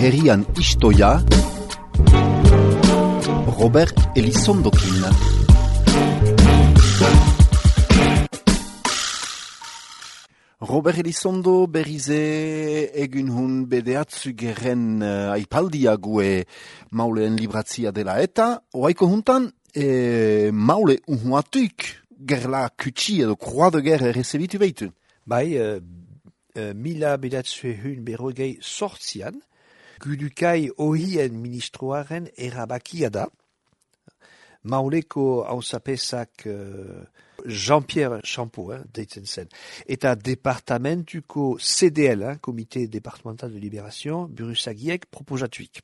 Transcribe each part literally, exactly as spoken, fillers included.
herrian istoia, Robert Elizondokin. Robert Elizondo berrize egun hun bedeatzu geren uh, aipaldia gue mauleen libratzia dela eta, oaiko juntan, e, maule unhuatuik gerla kutsi edo kroa de gerre rezebitu behitu. Bai, uh, uh, mila bedatzu hun berrogei sortzian, gudukai ohien ministroaren erabakia da, mauleko hausapesak uh, Jean-Pierre Champeau, hein, deitzen zen. Eta departamentuko C D L, hein, Comité départemental de libération, buruzagiek proposatuik.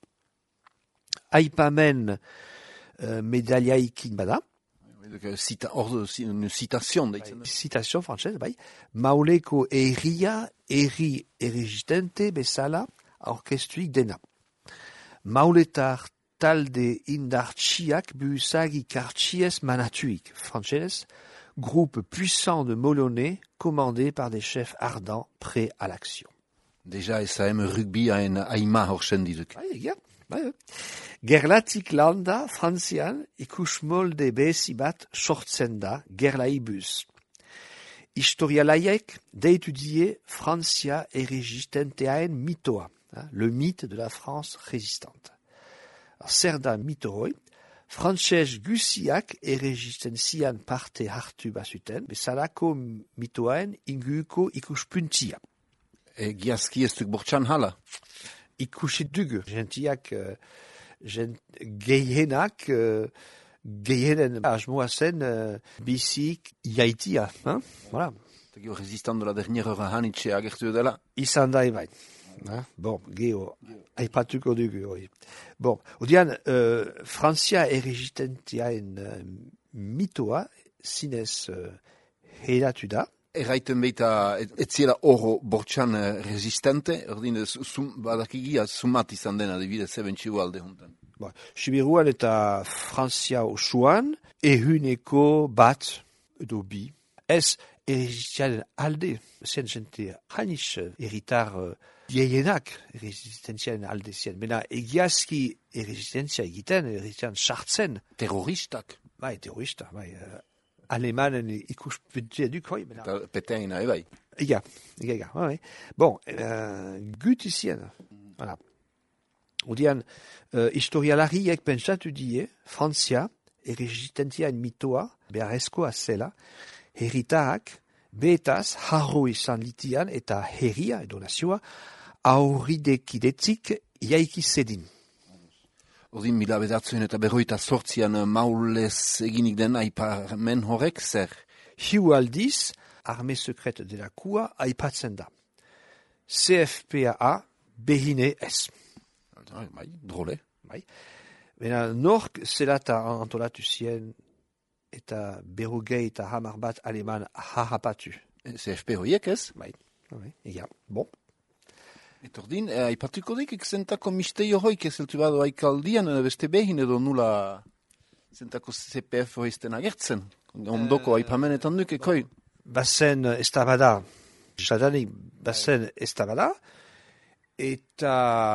Aipamen uh, medaliaikin bada. Cita, or, une citation deitzen. Bai, citation française, bai. Mauleko erria, erri erregistente bezala aurkestuik dena. Mauletar talde indartsiak buruzagi kartsiez manatuik, frantsesez, groupe puissant de Molonais commandé par des chefs ardents prêts à l'action. Déjà, S A M rugby a en aima horsen diduk. Bai, egia, bai. Gerlatik landa frantzian ikus molde bezi bat sortzen da gerlai buz. Historialaiek deitudie Frantzia erregistenteaen mitoa, hein, le mythe de la France résistante. Zer da mitoroi, frantses guziak erregistentzian parte hartu bazuten, bezalako mitoaen inguko ikuspuntia. E giazki ez duk bortxan hala? Ikusi dugu, gentiak, uh, gent, gehienak, uh, gehienen asmoa zen uh, bizik jaitia. Hein? Voilà. Tegio resistant de la dernière heure hanitxe agertu dela? Izan da ebain. Hein? Bon, geho, aipatuko dugu hori. Bon, odian, uh, Frantzia erregistentiaen uh, mitoa zinez uh, heratu da. Erraiten beita, ez ziela oro bortxan uh, resistente, ordin sum, badakigia sumat izan dena, debide zebentxiu alde juntan. Bon, Sibiruan eta Frantzia osoan, ehuneko bat edo bi. Ez erregistentiaen alde, zen jente hanis erritar uh, Gehienak erresistentziaren alde ziren. Bena egiazki erresistentzia egiten, erresistentzia sartzen. Terroristak. Bai, terrorista. Bai, uh, alemanen ikuspuntia duk, hoi. Eta peteina, bai. Ega, ega, ega. Bai. Bon, uh, gut izien. Voilà. Odian, uh, historialariek pentsatu die, Frantzia, erresistentziaren mitoa, beharrezkoa zela, herritarak, behetaz, harro izan litian eta herria edo nazioa, aurridekidetzik jaiki zedin. Ordin mila bedatzuen eta berroita sortzian maulez eginik den aipamen horrek zer? Hiu aldiz, arme sekret delakua aipatzen da. C F P A behine ez. Bai, drole. Bai. Bena nork zelata antolatu zien eta berrogei eta hamar bat aleman harrapatu. C F P horiek ez? Bai, bai, ega, bon. Eta ordin, eh, aipatuko dik, zentako misteio hoik ezeltu bado aikaldian, beste behin edo nula zentako C P F hoizten agertzen. Ondoko uh, aipamenetan duk ekoi. Bazen ez da bada, jadanik bazen ez da bada, eta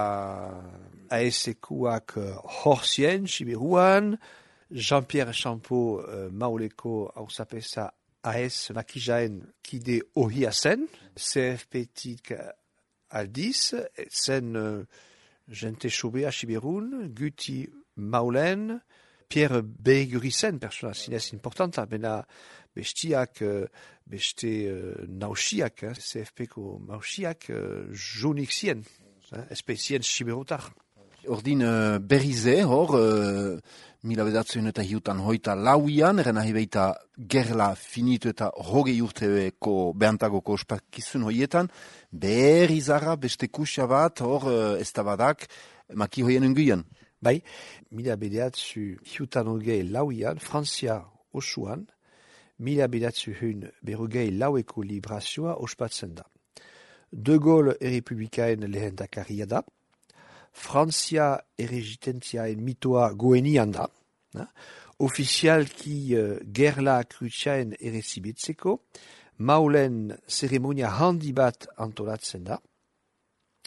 aesekuak horzien, Sibiruan, Jean-Pierre Champeau uh, mauleko hausapesa aes makijaen kide ohia zen, C F P-tik aldiz, zen uh, jente sobea Sibirun, guti maulen, Pierre Begurizen, persona zinez importanta, bena bestiak, uh, beste uh, nausiak, eh, C F P-ko nausiak, uh, jonik zien, eh, espezien Sibirutar. Ordin uh, berrize, hor, uh, mila bedatzen eta hiutan hoita lauian, eren ahi beita gerla finitu eta hogei urteko behantagoko ospakizun hoietan, berrizara beste kusia bat, hor, uh, ez da badak, maki hoien unguian. Bai, mila bedatzu hiutan hogei lauian, Frantzia osoan, mila bedatzu hun berrogei laueko librazioa ospatzen da. De Gaulle errepublikaen lehendakaria da, Frantzia erregistentziaen mitoa goenian da, eh? Ofizialki uh, gerla krutsaen errezibitzeko, maulen zeremonia handi bat antolatzen da,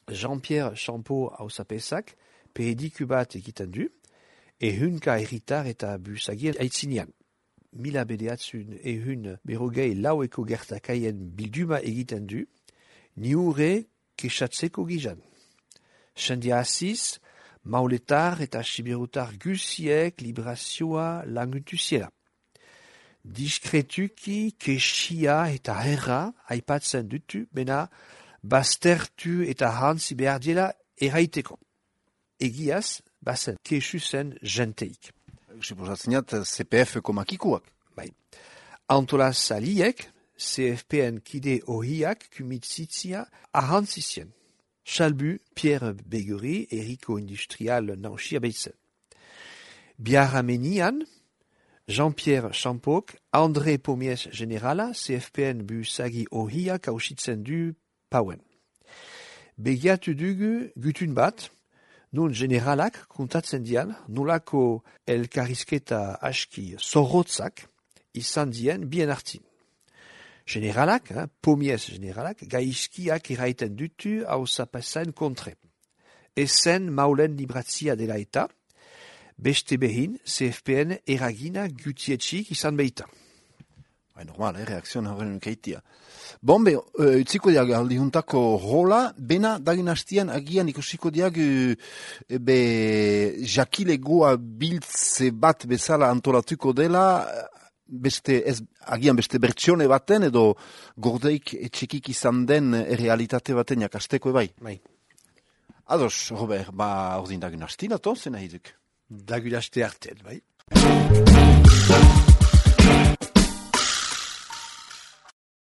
Jean-Pierre Champeau hausapesak, pediku bat egiten du, ehunka herritar eta busagien aitzinean. Mila bedeatzun ehun berrogei laueko gertakaien bilduma egiten du, niure kesatzeko gizan. Sendia hasiz, mauletar eta siberutar guziek liberazioa langutu ziela. Diskretuki kesia eta herra aipatzen dutu, bena baztertu eta hantzi behar diela erraiteko. Egiaz, bazen kesu zen jenteik. Suposatzenat C P F-ko makikuak. Bai. Antolazaliek, C F P-en kide ohiak kumitzitzia ahantzizien. Chalbu, Pierre Beguri, Eriko Industrial Nanxia beitzen. Biarramenian, Jean-Pierre Champok, André Pomies Generala, C F P-en busagi ohiak hausitzen du pauen. Begiatu dugu gutun bat, nun generalak kontatzen dian, nolako elkarrizketa aski zorrotzak izan dien bien artin. Generalak, eh, Pomies generalak, gaizkiak eraiten dutu hausapasain kontre. Ezen maulen libratzia dela eta, beste behin C F P-en eragina gutietxik izan behita. Bai, normal, eh, reakzion horren ukeitia. Bombe, uh, utziko diag aldihuntako rola, bena dagin hastian agian ikusiko diag uh, be jakilegoa biltze bat bezala antolatuko dela, beste, ez, agian beste bertsione baten edo gordeik etxekik izan den realitate baten jakasteko ebai. Bai. Ados, Robert, ba ordin dagin hastin ato, zena hiduk? Dagin haste artean, bai.